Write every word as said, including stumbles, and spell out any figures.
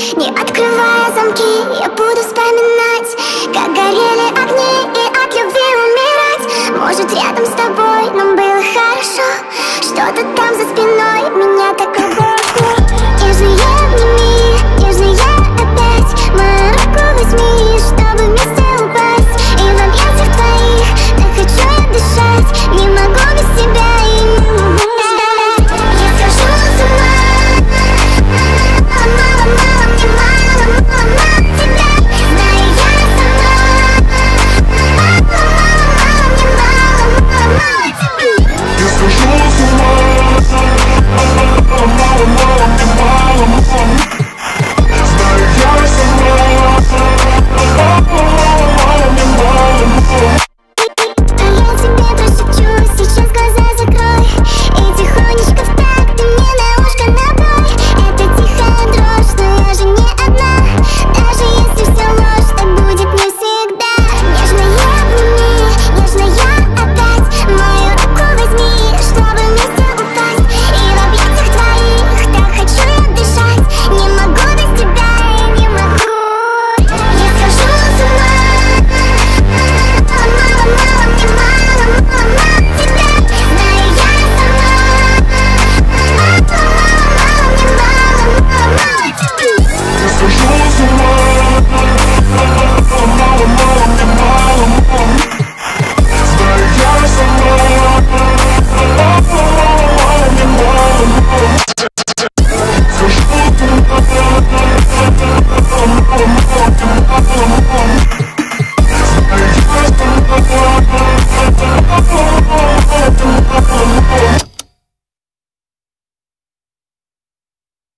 Не открывая замки, я буду вспоминать, как горели огни и от любви умирать. Может, рядом с тобой нам было хорошо, что-то там за спиной меня так ругает.